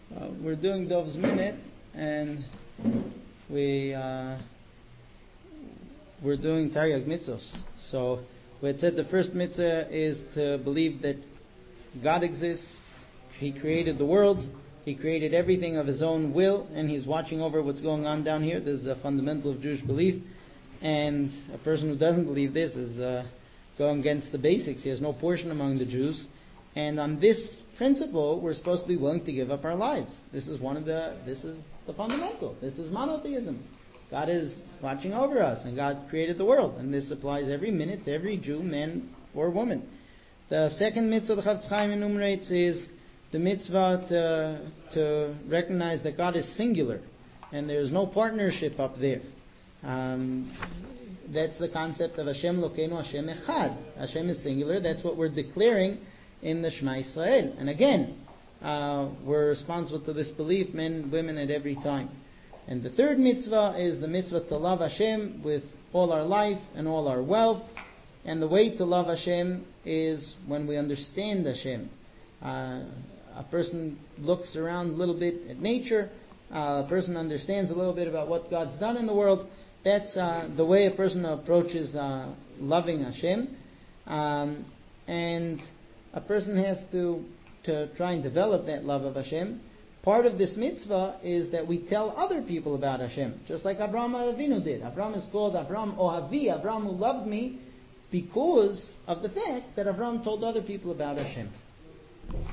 We're doing Dov's Minute, and we're doing Taryag Mitzvos. So we had said the first mitzvah is to believe that God exists. He created the world. He created everything of His own will, and He's watching over what's going on down here. This is a fundamental of Jewish belief. And a person who doesn't believe this is going against the basics. He has no portion among the Jews. And on this principle, we're supposed to be willing to give up our lives. This is the fundamental. This is monotheism. God is watching over us, and God created the world. And this applies every minute to every Jew, man or woman. The second mitzvah the Chafetz Chaim enumerates is the mitzvah to recognize that God is singular, and there's no partnership up there. That's the concept of Hashem Lokeinu, Hashem Echad. Hashem is singular. That's what we're declaring in the Shema Yisrael. And again, we're responsible to this belief, men, women, at every time. And the third mitzvah is the mitzvah to love Hashem with all our life and all our wealth. And the way to love Hashem is when we understand Hashem. A person looks around a little bit at nature. A person understands a little bit about what God's done in the world. That's the way a person approaches loving Hashem. And a person has to try and develop that love of Hashem. Part of this mitzvah is that we tell other people about Hashem, just like Avraham Avinu did. Avraham is called Avraham Ohavi, Avraham who loved me, because of the fact that Avraham told other people about Hashem.